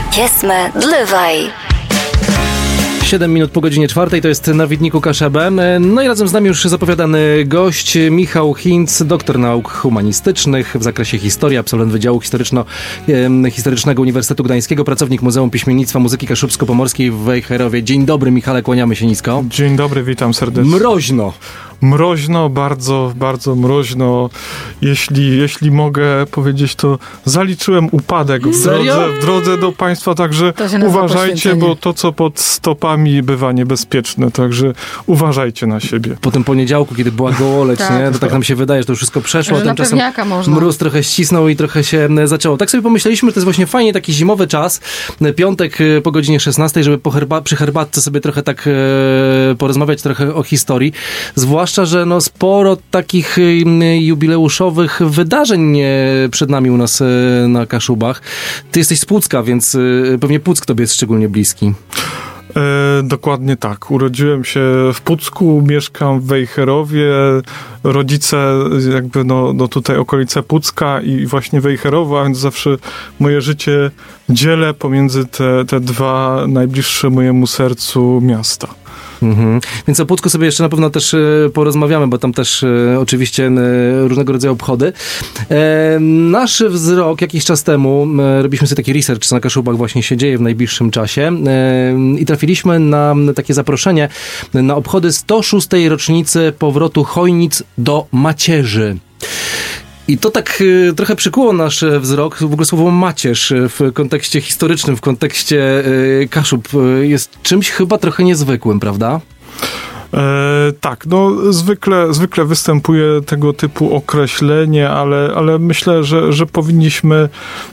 Kesme Dlywaj. 7 minut po godzinie 4 to jest na Widniku Kaszebę. No i razem z nami już zapowiadany gość Michał Hinc, doktor nauk humanistycznych w zakresie historii, absolwent Wydziału Historycznego Uniwersytetu Gdańskiego, pracownik Muzeum Piśmiennictwa Muzyki Kaszubsko-Pomorskiej w Wejherowie. Dzień dobry, Michale, kłaniamy się nisko. Dzień dobry, witam serdecznie. Mroźno, bardzo, bardzo mroźno. Jeśli mogę powiedzieć, to zaliczyłem upadek w drodze do Państwa, także uważajcie, bo to, co pod stopami, bywa niebezpieczne, także uważajcie na siebie. Po tym poniedziałku, kiedy była gołoleć, to tak nam się wydaje, że to już wszystko przeszło, a tymczasem mróz trochę ścisnął i trochę się zaczęło. Tak sobie pomyśleliśmy, że to jest właśnie fajnie taki zimowy czas, piątek po godzinie 16, żeby przy herbatce sobie trochę tak porozmawiać trochę o historii, zwłaszcza, że sporo takich jubileuszowych wydarzeń przed nami u nas na Kaszubach. Ty jesteś z Pucka, więc pewnie Puck tobie jest szczególnie bliski. Dokładnie tak. Urodziłem się w Pucku, mieszkam w Wejherowie. Rodzice jakby tutaj okolice Pucka i właśnie Wejherowa, więc zawsze moje życie dzielę pomiędzy te dwa najbliższe mojemu sercu miasta. Mhm. Więc o Pucku sobie jeszcze na pewno też porozmawiamy, bo tam też oczywiście różnego rodzaju obchody. Nasz wzrok jakiś czas temu, robiliśmy sobie taki research, co na Kaszubach właśnie się dzieje w najbliższym czasie i trafiliśmy na takie zaproszenie na obchody 106. rocznicy powrotu Chojnic do macierzy. I to tak trochę przykuło nasz wzrok. W ogóle słowo macierz w kontekście historycznym, w kontekście Kaszub jest czymś chyba trochę niezwykłym, prawda? Tak, zwykle występuje tego typu określenie, ale myślę, że powinniśmy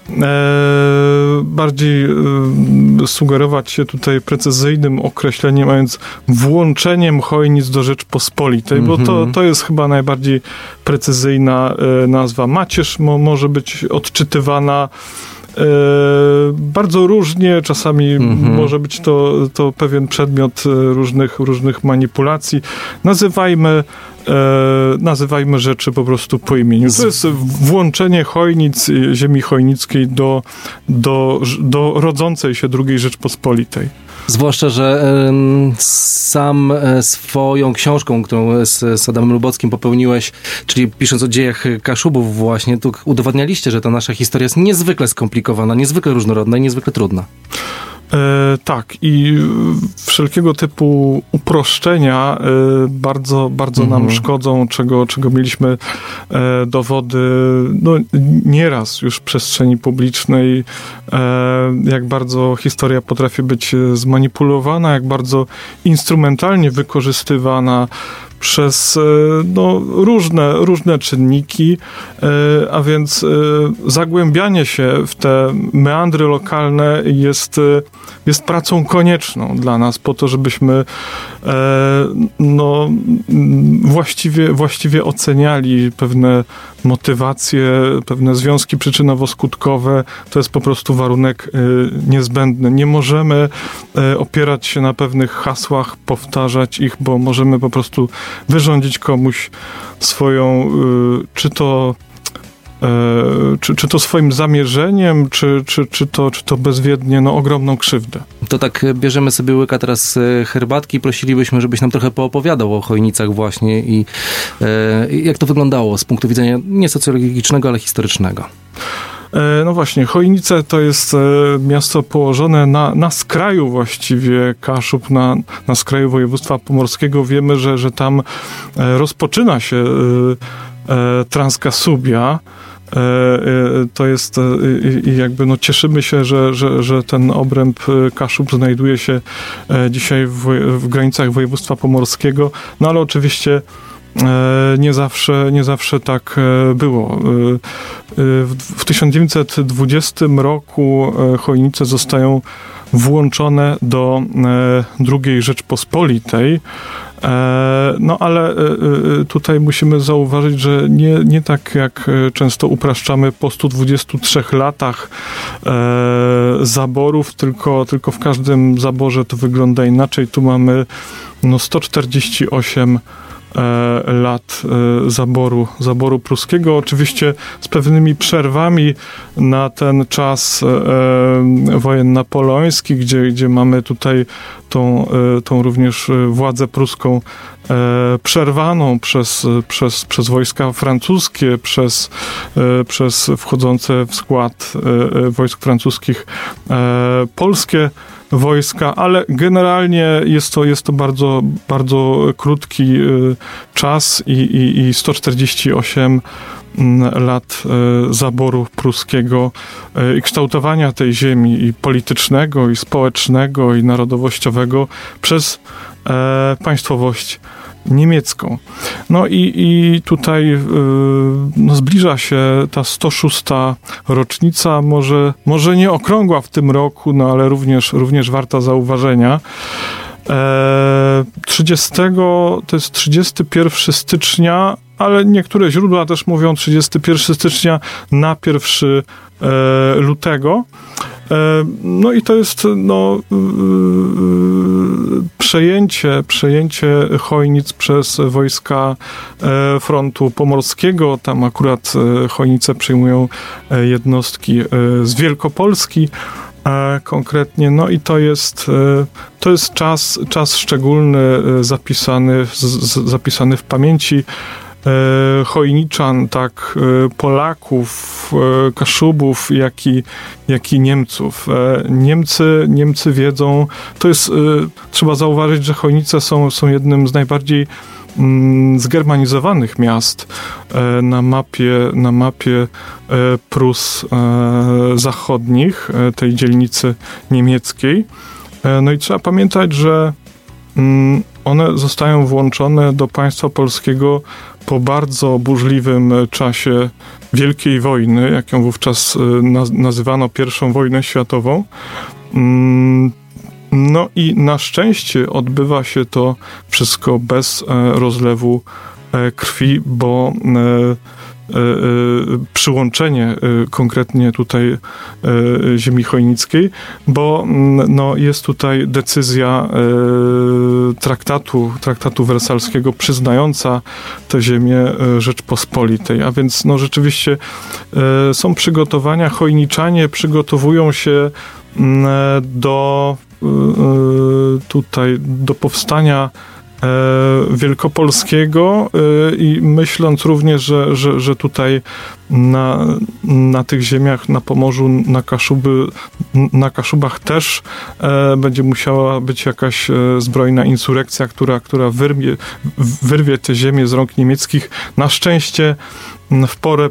bardziej sugerować się tutaj precyzyjnym określeniem, a więc włączeniem Chojnic do Rzeczpospolitej, bo to jest chyba najbardziej precyzyjna nazwa. Macierz może być odczytywana bardzo różnie, czasami może być to pewien przedmiot różnych manipulacji. Nazywajmy rzeczy po prostu po imieniu. To jest włączenie Chojnic, ziemi chojnickiej do rodzącej się II Rzeczpospolitej. Zwłaszcza, że sam swoją książką, którą z Adamem Lubockim popełniłeś, czyli pisząc o dziejach Kaszubów właśnie, tu udowadnialiście, że ta nasza historia jest niezwykle skomplikowana, niezwykle różnorodna i niezwykle trudna. Tak, i wszelkiego typu uproszczenia bardzo nam szkodzą, czego mieliśmy dowody nieraz już w przestrzeni publicznej, jak bardzo historia potrafi być zmanipulowana, jak bardzo instrumentalnie wykorzystywana przez różne czynniki, a więc zagłębianie się w te meandry lokalne jest pracą konieczną dla nas, po to, żebyśmy właściwie oceniali pewne motywacje, pewne związki przyczynowo-skutkowe. To jest po prostu warunek niezbędny. Nie możemy opierać się na pewnych hasłach, powtarzać ich, bo możemy po prostu wyrządzić komuś swoją, czy to swoim zamierzeniem, czy to bezwiednie, ogromną krzywdę. To tak bierzemy sobie łyka teraz herbatki i prosilibyśmy, żebyś nam trochę poopowiadał o Chojnicach właśnie i jak to wyglądało z punktu widzenia nie socjologicznego, ale historycznego. No właśnie, Chojnice to jest miasto położone na skraju właściwie Kaszub, na skraju województwa pomorskiego. Wiemy, że tam rozpoczyna się Transkasubia. To jest jakby cieszymy się, że ten obręb Kaszub znajduje się dzisiaj w granicach województwa pomorskiego, ale oczywiście nie zawsze tak było. W 1920 roku Chojnice zostają włączone do II Rzeczpospolitej. Ale tutaj musimy zauważyć, że nie tak jak często upraszczamy po 123 latach zaborów, tylko w każdym zaborze to wygląda inaczej. Tu mamy 148 lat zaboru pruskiego. Oczywiście z pewnymi przerwami na ten czas wojen napoleońskich, gdzie mamy tutaj tą również władzę pruską przerwaną przez wojska francuskie, przez wchodzące w skład wojsk francuskich polskie wojska, ale generalnie jest to bardzo, bardzo krótki czas i 148 lat zaboru pruskiego i kształtowania tej ziemi i politycznego, i społecznego, i narodowościowego przez państwowość niemiecką. No i tutaj zbliża się ta 106. rocznica, może nie okrągła w tym roku, no ale również warta zauważenia. 31 stycznia, ale niektóre źródła też mówią 31 stycznia na 1 lutego. No i to jest przejęcie Chojnic przez wojska frontu pomorskiego. Tam akurat Chojnice przejmują jednostki z Wielkopolski konkretnie. No i to jest czas szczególny zapisany w pamięci Chojniczan, tak, Polaków, Kaszubów, jak i Niemców. Niemcy wiedzą, to jest, trzeba zauważyć, że Chojnice są jednym z najbardziej zgermanizowanych miast na mapie Prus zachodnich, tej dzielnicy niemieckiej. No i trzeba pamiętać, że one zostają włączone do państwa polskiego po bardzo burzliwym czasie Wielkiej Wojny, jak ją wówczas nazywano I wojną światową. No i na szczęście odbywa się to wszystko bez rozlewu krwi, bo przyłączenie konkretnie tutaj ziemi chojnickiej, bo jest tutaj decyzja traktatu wersalskiego przyznająca tę ziemię Rzeczpospolitej, a więc rzeczywiście są przygotowania, Chojniczanie przygotowują się do powstania Wielkopolskiego i myśląc również, że tutaj na tych ziemiach, na Pomorzu, na Kaszubach też będzie musiała być jakaś zbrojna insurekcja, która wyrwie te ziemię z rąk niemieckich. Na szczęście w porę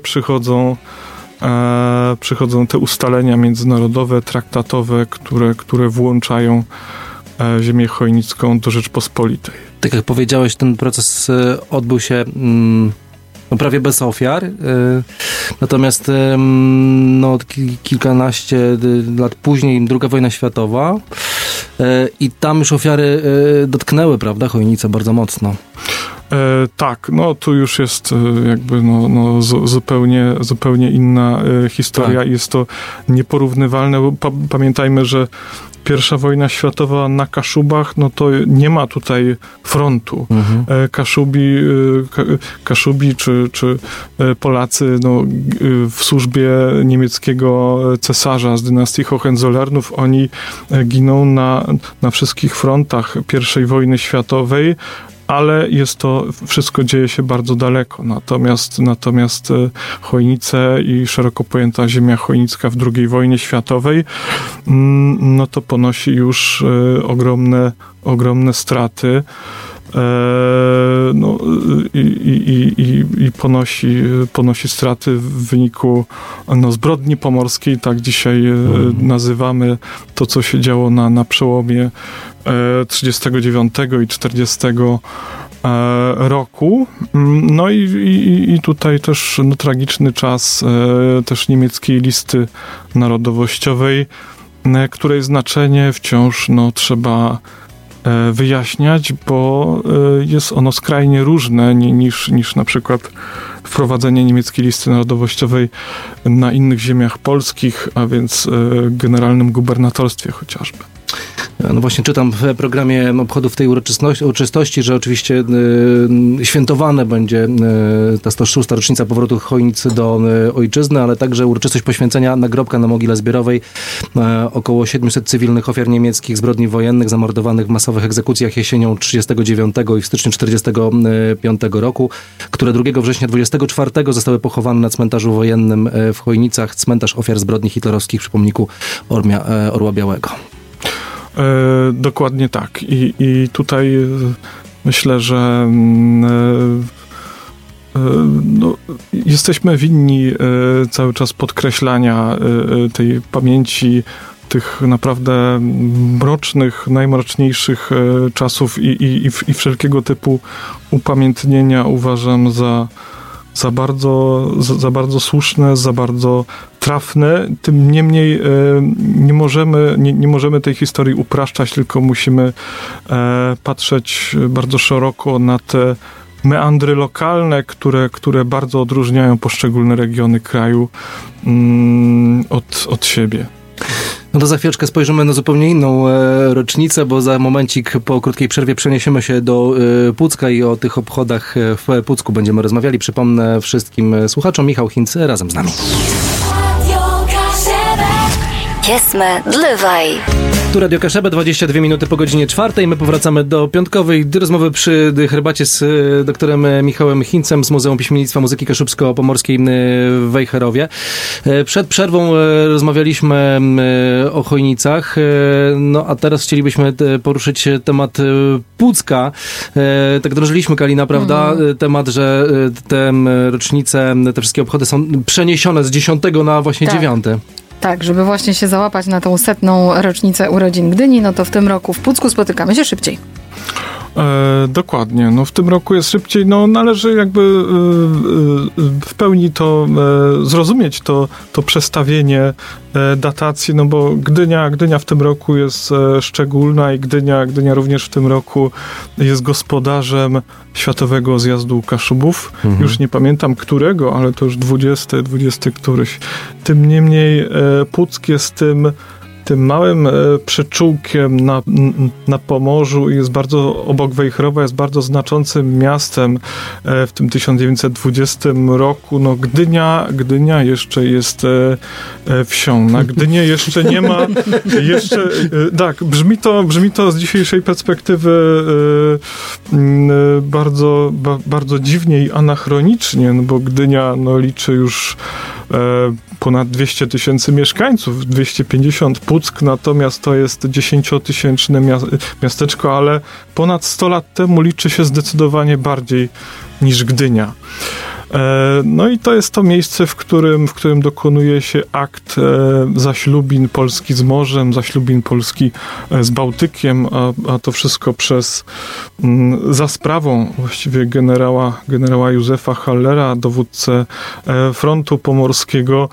przychodzą te ustalenia międzynarodowe, traktatowe, które włączają ziemię chojnicką do Rzeczpospolitej. Tak jak powiedziałeś, ten proces odbył się prawie bez ofiar, natomiast kilkanaście lat później II wojna światowa i tam już ofiary dotknęły, prawda, Chojnice bardzo mocno. Tak, tu już jest jakby zupełnie inna historia. Tak. Jest to nieporównywalne, bo pamiętajmy, że I wojna światowa na Kaszubach, to nie ma tutaj frontu. Mhm. Kaszubi czy Polacy w służbie niemieckiego cesarza z dynastii Hohenzollernów, oni giną na wszystkich frontach I wojny światowej, ale wszystko dzieje się bardzo daleko. Natomiast Chojnice i szeroko pojęta ziemia chojnicka w II wojnie światowej, to ponosi już ogromne straty. I ponosi straty w wyniku zbrodni pomorskiej, tak dzisiaj nazywamy to, co się działo na przełomie 39 i 40 roku. I tutaj też tragiczny czas też niemieckiej listy narodowościowej, której znaczenie wciąż trzeba wyjaśniać, bo jest ono skrajnie różne niż na przykład wprowadzenie niemieckiej listy narodowościowej na innych ziemiach polskich, a więc generalnym gubernatorstwie chociażby. No właśnie czytam w programie obchodów tej uroczystości, że oczywiście świętowane będzie ta 106. rocznica powrotu Chojnic do ojczyzny, ale także uroczystość poświęcenia nagrobka na mogile zbiorowej około 700 cywilnych ofiar niemieckich zbrodni wojennych zamordowanych w masowych egzekucjach jesienią 39 i w styczniu 45 roku, które 2 września 24 zostały pochowane na cmentarzu wojennym w Chojnicach, cmentarz ofiar zbrodni hitlerowskich przy pomniku Orła Białego. Dokładnie tak. I tutaj myślę, że jesteśmy winni cały czas podkreślania tej pamięci tych naprawdę mrocznych, najmroczniejszych czasów i wszelkiego typu upamiętnienia uważam za bardzo słuszne, za bardzo trafne. Tym niemniej nie możemy tej historii upraszczać, tylko musimy patrzeć bardzo szeroko na te meandry lokalne, które bardzo odróżniają poszczególne regiony kraju od siebie. No to za chwileczkę spojrzymy na zupełnie inną rocznicę, bo za momencik po krótkiej przerwie przeniesiemy się do Pucka i o tych obchodach w Pucku będziemy rozmawiali. Przypomnę wszystkim słuchaczom, Michał Hinc razem z nami. Jesme Dlywaj. Tu Radio Kaszebę, 22 minuty po godzinie 4. My powracamy do piątkowej rozmowy przy herbacie z doktorem Michałem Hincem z Muzeum Piśmiennictwa Muzyki Kaszubsko-Pomorskiej w Wejherowie. Przed przerwą rozmawialiśmy o Chojnicach, no a teraz chcielibyśmy poruszyć temat Pucka. Tak drążyliśmy, Kalina, prawda? Temat, że te rocznice, te wszystkie obchody są przeniesione z 10 na właśnie 9. Tak, żeby właśnie się załapać na tą 100. rocznicę urodzin Gdyni, no to w tym roku w Pucku spotykamy się szybciej. Dokładnie. No w tym roku jest szybciej. No należy jakby w pełni to zrozumieć, to przestawienie datacji, no bo Gdynia w tym roku jest szczególna i Gdynia również w tym roku jest gospodarzem Światowego Zjazdu Kaszubów. Już nie pamiętam którego, ale to już 20 któryś. Tym niemniej Puck jest tym małym przyczółkiem na Pomorzu i jest bardzo, obok Wejherowa, jest bardzo znaczącym miastem w tym 1920 roku. No Gdynia jeszcze jest wsią. Na Gdynię jeszcze nie ma, tak, brzmi to z dzisiejszej perspektywy bardzo dziwnie i anachronicznie, no bo Gdynia liczy już ponad 200 000 mieszkańców, 250. Puck natomiast to jest 10-tysięczne miasteczko, ale ponad 100 lat temu liczy się zdecydowanie bardziej niż Gdynia. No i to jest to miejsce, w którym dokonuje się akt zaślubin Polski z morzem, zaślubin Polski z Bałtykiem, a to wszystko za sprawą właściwie generała Józefa Hallera, dowódcę frontu pomorskiego.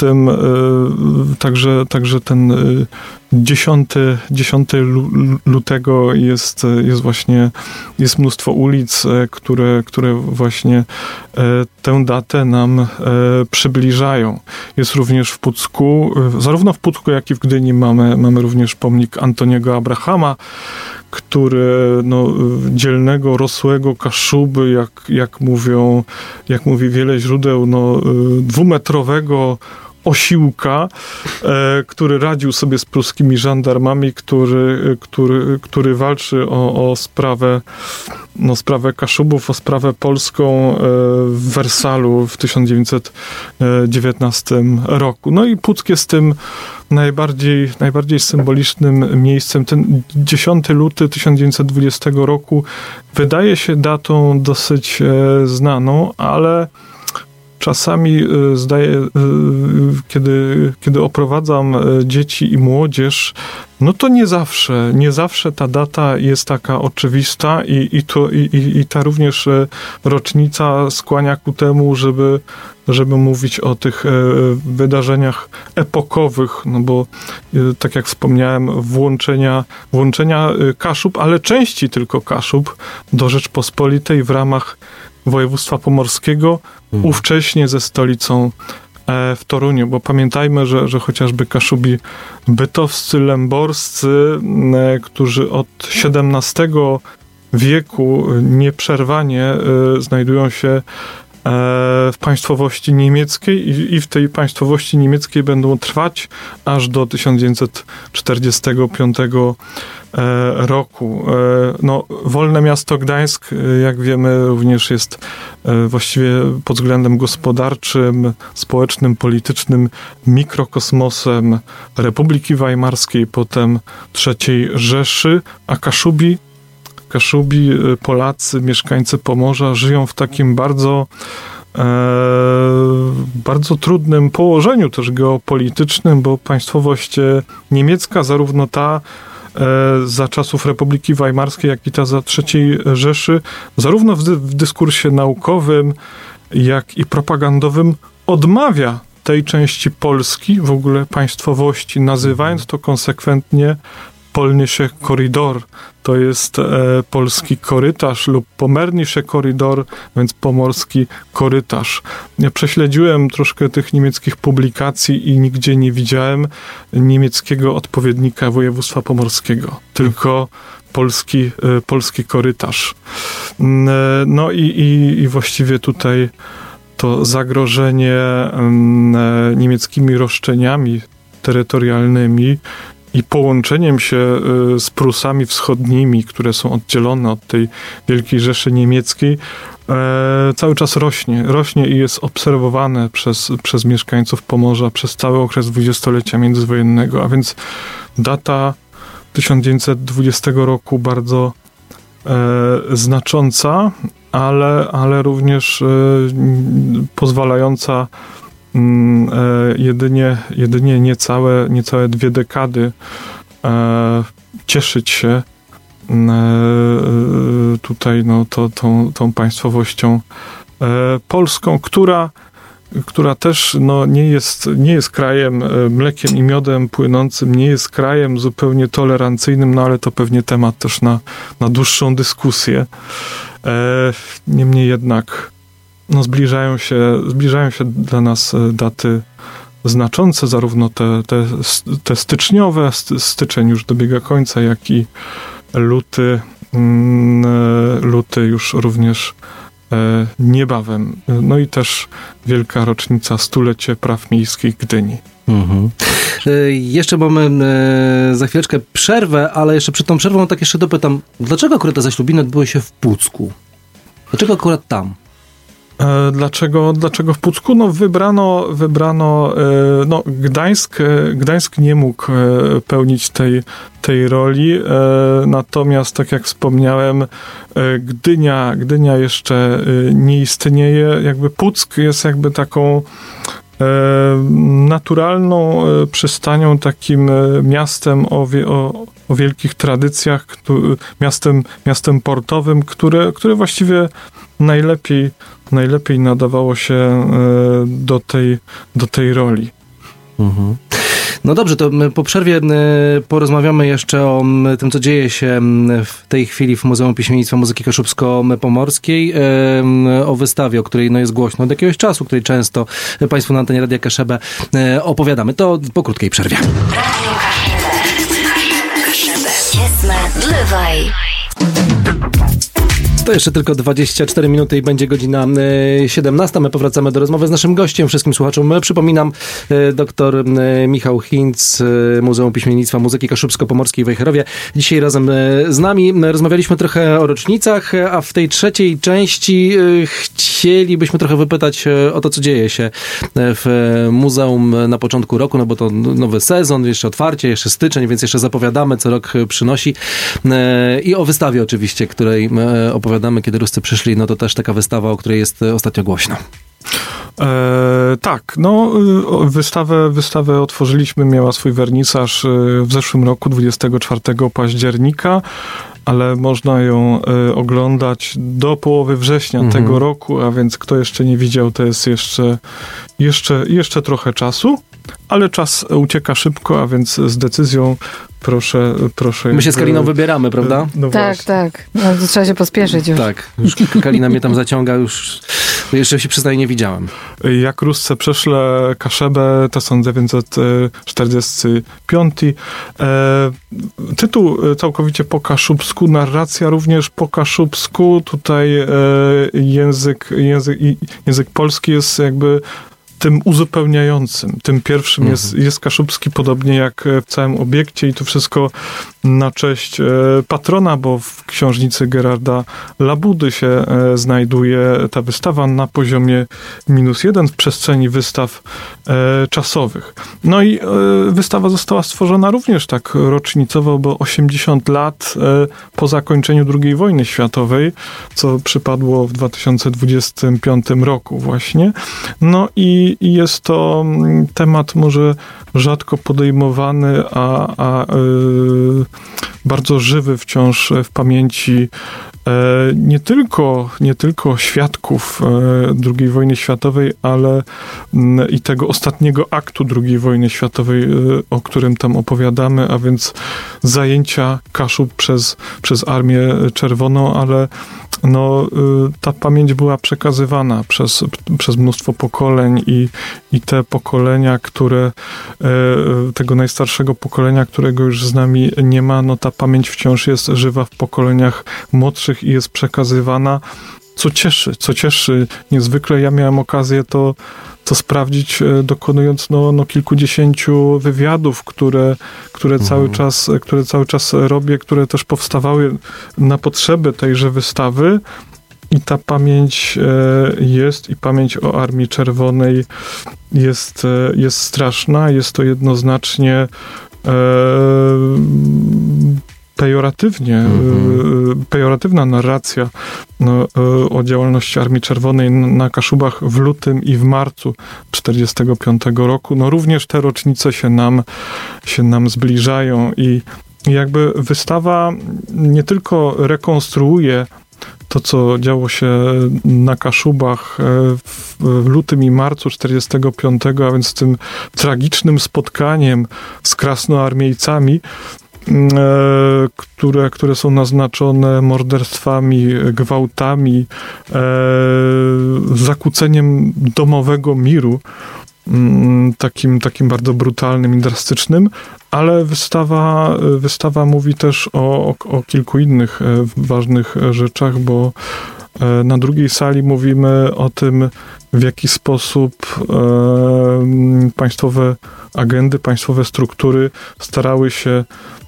Także ten 10 lutego jest mnóstwo ulic, które właśnie tę datę nam przybliżają. Jest również w Pucku, zarówno w Pucku, jak i w Gdyni mamy również pomnik Antoniego Abrahama, który dzielnego, rosłego Kaszuby, jak mówi wiele źródeł, 2-metrowego osiłka, który radził sobie z pruskimi żandarmami, który walczy o sprawę Kaszubów, o sprawę polską w Wersalu w 1919 roku. No i Puck jest tym najbardziej symbolicznym miejscem. Ten 10 luty 1920 roku wydaje się datą dosyć znaną, ale czasami kiedy oprowadzam dzieci i młodzież, no to nie zawsze ta data jest taka oczywista i ta również rocznica skłania ku temu, żeby mówić o tych wydarzeniach epokowych, no bo tak jak wspomniałem, włączenia Kaszub, ale części tylko Kaszub do Rzeczpospolitej w ramach województwa pomorskiego, ówcześnie ze stolicą w Toruniu, bo pamiętajmy, że chociażby Kaszubi bytowscy, lęborscy, którzy od XVII wieku nieprzerwanie znajdują się w państwowości niemieckiej i w tej państwowości niemieckiej będą trwać aż do 1945 roku. No, wolne miasto Gdańsk, jak wiemy, również jest właściwie pod względem gospodarczym, społecznym, politycznym mikrokosmosem Republiki Weimarskiej, potem III Rzeszy, a Kaszubi, Polacy, mieszkańcy Pomorza żyją w takim bardzo trudnym położeniu też geopolitycznym, bo państwowość niemiecka, zarówno ta za czasów Republiki Weimarskiej, jak i ta za III Rzeszy, zarówno w dyskursie naukowym, jak i propagandowym odmawia tej części Polski, w ogóle państwowości, nazywając to konsekwentnie Polnische Korridor. To jest polski korytarz lub Pomornische Korridor, więc pomorski korytarz. Ja prześledziłem troszkę tych niemieckich publikacji i nigdzie nie widziałem niemieckiego odpowiednika województwa pomorskiego, tylko polski korytarz. No i właściwie tutaj to zagrożenie niemieckimi roszczeniami terytorialnymi i połączeniem się z Prusami Wschodnimi, które są oddzielone od tej Wielkiej Rzeszy Niemieckiej, cały czas rośnie i jest obserwowane przez mieszkańców Pomorza przez cały okres dwudziestolecia międzywojennego, a więc data 1920 roku bardzo znacząca, ale również pozwalająca jedynie niecałe 2 dekady cieszyć się tutaj tą państwowością polską, która też nie jest krajem mlekiem i miodem płynącym, nie jest krajem zupełnie tolerancyjnym, ale to pewnie temat też na dłuższą dyskusję. Niemniej jednak zbliżają się dla nas daty znaczące, zarówno te styczniowe, styczeń już dobiega końca, jak i luty już również niebawem. No i też wielka rocznica 100-lecie praw miejskich Gdyni. Mhm. Jeszcze mamy za chwileczkę przerwę, ale jeszcze przed tą przerwą tak jeszcze dopytam, dlaczego akurat te zaślubiny odbyły się w Pucku? Dlaczego akurat tam? Dlaczego w Pucku? No wybrano Gdańsk nie mógł pełnić tej roli, natomiast tak jak wspomniałem, Gdynia jeszcze nie istnieje, jakby Puck jest jakby taką naturalną przystanią, takim miastem o wielkich tradycjach, miastem portowym, które właściwie najlepiej nadawało się do tej roli. Mhm. No dobrze, to po przerwie porozmawiamy jeszcze o tym, co dzieje się w tej chwili w Muzeum Piśmiennictwa Muzyki Kaszubsko-Pomorskiej, o wystawie, o której jest głośno od jakiegoś czasu, której często Państwu na antenie Radia Kaszebę opowiadamy. To po krótkiej przerwie. Radio Kaszebę. Kismet Dlewaj. To jeszcze tylko 24 minuty i będzie godzina 17. My powracamy do rozmowy z naszym gościem. Wszystkim słuchaczom przypominam, dr Michał Hinc, Muzeum Piśmiennictwa Muzyki Kaszubsko-Pomorskiej w Wejherowie. Dzisiaj razem z nami rozmawialiśmy trochę o rocznicach, a w tej trzeciej części chcielibyśmy trochę wypytać o to, co dzieje się w muzeum na początku roku, no bo to nowy sezon, jeszcze otwarcie, jeszcze styczeń, więc jeszcze zapowiadamy, co rok przynosi. I o wystawie oczywiście, której opowiadamy, kiedy Ruscy przyszli, no to też taka wystawa, o której jest ostatnio głośno. Tak, no wystawę otworzyliśmy, miała swój wernisaż w zeszłym roku, 24 października, ale można ją oglądać do połowy września tego roku, a więc kto jeszcze nie widział, to jest jeszcze trochę czasu. ale czas ucieka szybko, a więc z decyzją proszę. My się z Kaliną wybieramy, prawda? No Tak, właśnie. tak. No, to trzeba się pospieszyć już. Tak, już Kalina mnie tam zaciąga, już jeszcze się przyznaję, nie widziałem. Jak Rusce przeszle Kaszebę 1945. Tytuł całkowicie po kaszubsku, narracja również po kaszubsku. Tutaj język polski jest jakby tym uzupełniającym. Tym pierwszym jest kaszubski, podobnie jak w całym obiekcie i to wszystko na cześć patrona, bo w książnicy Gerarda Labudy się znajduje ta wystawa na poziomie -1 w przestrzeni wystaw czasowych. No i wystawa została stworzona również tak rocznicowo, bo 80 lat po zakończeniu II wojny światowej, co przypadło w 2025 roku właśnie. No i jest to temat może rzadko podejmowany, a bardzo żywy wciąż w pamięci nie tylko świadków II wojny światowej, ale i tego ostatniego aktu II wojny światowej, o którym tam opowiadamy, a więc zajęcia Kaszub przez Armię Czerwoną, ale ta pamięć była przekazywana przez mnóstwo pokoleń i te pokolenia, tego najstarszego pokolenia, którego już z nami nie ma, ta pamięć wciąż jest żywa w pokoleniach młodszych i jest przekazywana, co cieszy niezwykle. Ja miałem okazję to sprawdzić, dokonując kilkudziesięciu wywiadów, które cały czas robię, które też powstawały na potrzeby tejże wystawy. I ta pamięć jest, i pamięć o Armii Czerwonej jest straszna. Jest to jednoznacznie pejoratywna narracja o działalności Armii Czerwonej na Kaszubach w lutym i w marcu 1945 roku. Również te rocznice się nam zbliżają i jakby wystawa nie tylko rekonstruuje to, co działo się na Kaszubach w lutym i marcu 1945, a więc tym tragicznym spotkaniem z krasnoarmiejcami, które są naznaczone morderstwami, gwałtami, zakłóceniem domowego miru, takim bardzo brutalnym i drastycznym, ale wystawa mówi też o kilku innych ważnych rzeczach, bo na drugiej sali mówimy o tym, w jaki sposób państwowe agendy, państwowe struktury starały się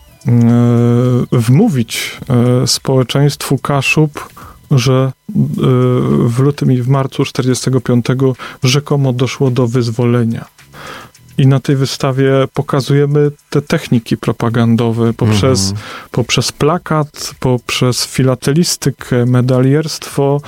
wmówić społeczeństwu Kaszub, że w lutym i w marcu 1945 rzekomo doszło do wyzwolenia. I na tej wystawie pokazujemy te techniki propagandowe poprzez plakat, poprzez filatelistykę, medalierstwo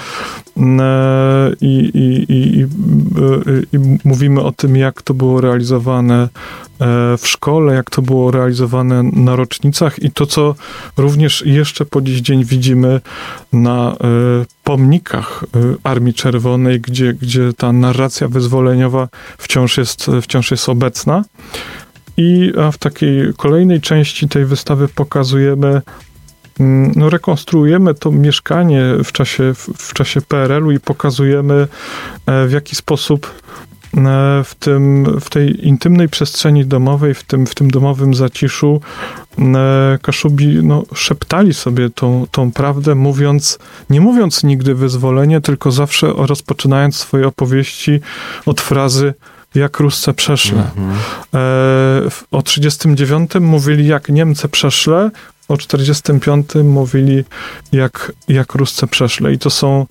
i mówimy o tym, jak to było realizowane w szkole, jak to było realizowane na rocznicach i to, co również jeszcze po dziś dzień widzimy na pomnikach Armii Czerwonej, gdzie ta narracja wyzwoleniowa wciąż jest obecna. I w takiej kolejnej części tej wystawy pokazujemy, rekonstruujemy to mieszkanie w czasie PRL-u i pokazujemy, w jaki sposób w tej intymnej przestrzeni domowej, w tym domowym zaciszu Kaszubi szeptali sobie tą prawdę, nie mówiąc nigdy wyzwolenie, tylko zawsze rozpoczynając swoje opowieści od frazy jak Rusce przeszle. O 1939 mówili jak Niemcy przeszle, o 1945 mówili jak Rusce przeszle. I to są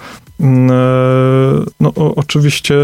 oczywiście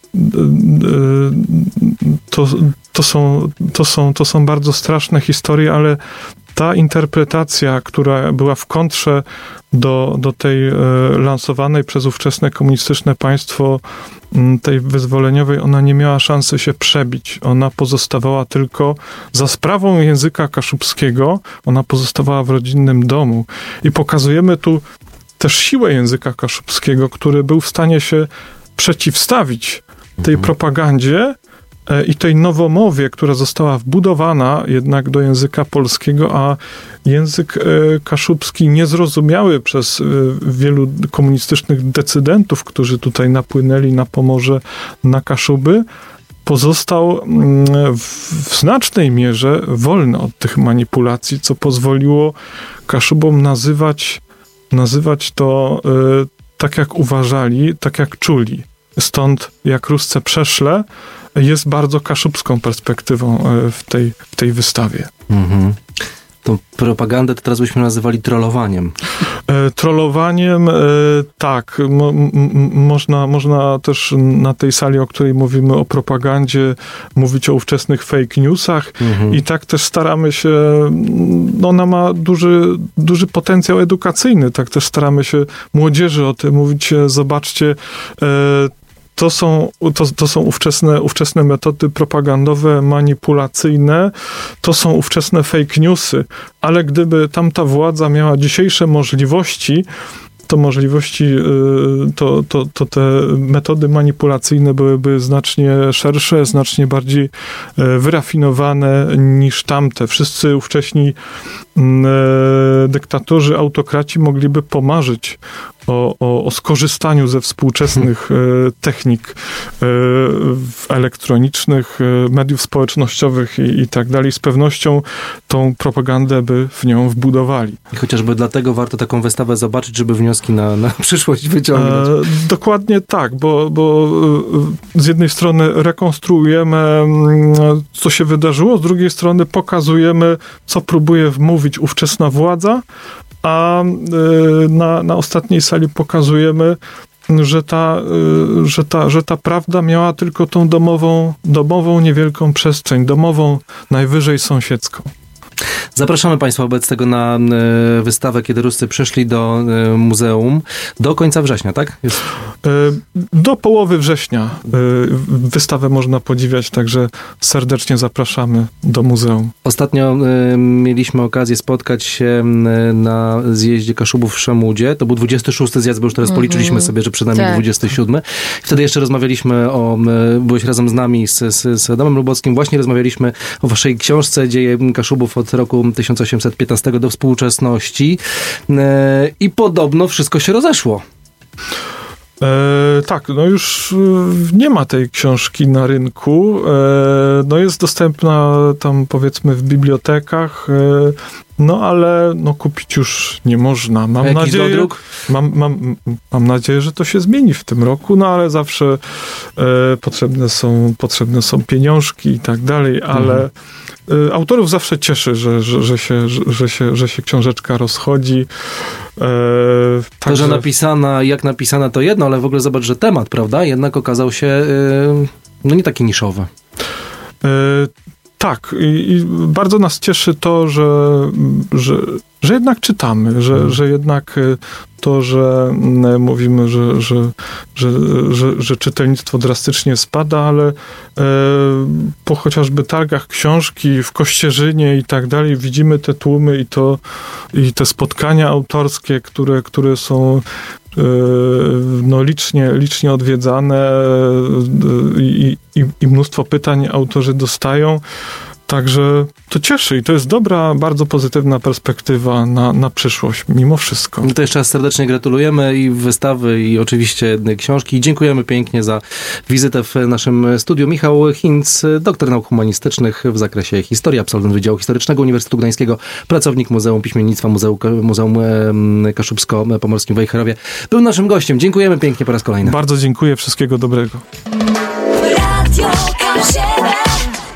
to są bardzo straszne historie, ale ta interpretacja, która była w kontrze do tej lansowanej przez ówczesne komunistyczne państwo, tej wyzwoleniowej, ona nie miała szansy się przebić. Ona pozostawała tylko za sprawą języka kaszubskiego, ona pozostawała w rodzinnym domu. I pokazujemy tu też siłę języka kaszubskiego, który był w stanie się przeciwstawić tej propagandzie i tej nowomowie, która została wbudowana jednak do języka polskiego, a język kaszubski niezrozumiały przez wielu komunistycznych decydentów, którzy tutaj napłynęli na Pomorze, na Kaszuby, pozostał w znacznej mierze wolny od tych manipulacji, co pozwoliło Kaszubom nazywać to tak, jak uważali, tak, jak czuli. Stąd, jak Rusce przeszle, jest bardzo kaszubską perspektywą w tej wystawie. Mhm. Tą propagandę to teraz byśmy nazywali trollowaniem. Trollowaniem, tak. Można też na tej sali, o której mówimy o propagandzie, mówić o ówczesnych fake newsach i tak też staramy się, ona ma duży potencjał edukacyjny, tak też staramy się młodzieży o tym mówić, zobaczcie, to są ówczesne metody propagandowe, manipulacyjne, to są ówczesne fake newsy, ale gdyby tamta władza miała dzisiejsze możliwości, to te metody manipulacyjne byłyby znacznie szersze, znacznie bardziej wyrafinowane niż tamte. Wszyscy ówcześni dyktatorzy, autokraci mogliby pomarzyć o skorzystaniu ze współczesnych technik elektronicznych, mediów społecznościowych i tak dalej. Z pewnością tą propagandę by w nią wbudowali. I chociażby dlatego warto taką wystawę zobaczyć, żeby wnioski na przyszłość wyciągnąć. Dokładnie tak, bo z jednej strony rekonstruujemy, co się wydarzyło, z drugiej strony pokazujemy, co próbuje wmówić ówczesna władza, a na ostatniej sali pokazujemy, że ta prawda miała tylko tą domową niewielką przestrzeń, domową, najwyżej sąsiedzką. Zapraszamy Państwa wobec tego na wystawę, kiedy Ruscy przyszli do muzeum. Do końca września, tak? Do połowy września wystawę można podziwiać, także serdecznie zapraszamy do muzeum. Ostatnio mieliśmy okazję spotkać się na zjeździe Kaszubów w Szemudzie. To był 26. zjazd, bo już teraz policzyliśmy sobie, że przed nami 27. Wtedy jeszcze rozmawialiśmy byłeś razem z nami, z Adamem Lubockim, właśnie rozmawialiśmy o waszej książce Dzieje Kaszubów od roku 1815 do współczesności i podobno wszystko się rozeszło. Tak, no już nie ma tej książki na rynku. No jest dostępna tam, powiedzmy, w bibliotekach, no ale kupić już nie można. Mam nadzieję, że to się zmieni w tym roku, no ale zawsze potrzebne są pieniążki i tak dalej, ale autorów zawsze cieszy, że się książeczka rozchodzi. To, że jak napisana to jedno, ale w ogóle zobacz, że temat, prawda, jednak okazał się nie taki niszowy. Tak, i bardzo nas cieszy to, że jednak czytamy, że jednak to, że mówimy, że czytelnictwo drastycznie spada, ale po chociażby targach książki w Kościerzynie i tak dalej widzimy te tłumy i te spotkania autorskie, które są licznie odwiedzane i mnóstwo pytań autorzy dostają. Także to cieszy i to jest dobra, bardzo pozytywna perspektywa na przyszłość, mimo wszystko. To jeszcze raz serdecznie gratulujemy i wystawy, i oczywiście książki. I dziękujemy pięknie za wizytę w naszym studiu. Michał Hinz, doktor nauk humanistycznych w zakresie historii, absolwent Wydziału Historycznego Uniwersytetu Gdańskiego, pracownik Muzeum Piśmiennictwa Muzeum Kaszubsko-Pomorskim w Wejherowie, był naszym gościem. Dziękujemy pięknie po raz kolejny. Bardzo dziękuję, wszystkiego dobrego. Radio K7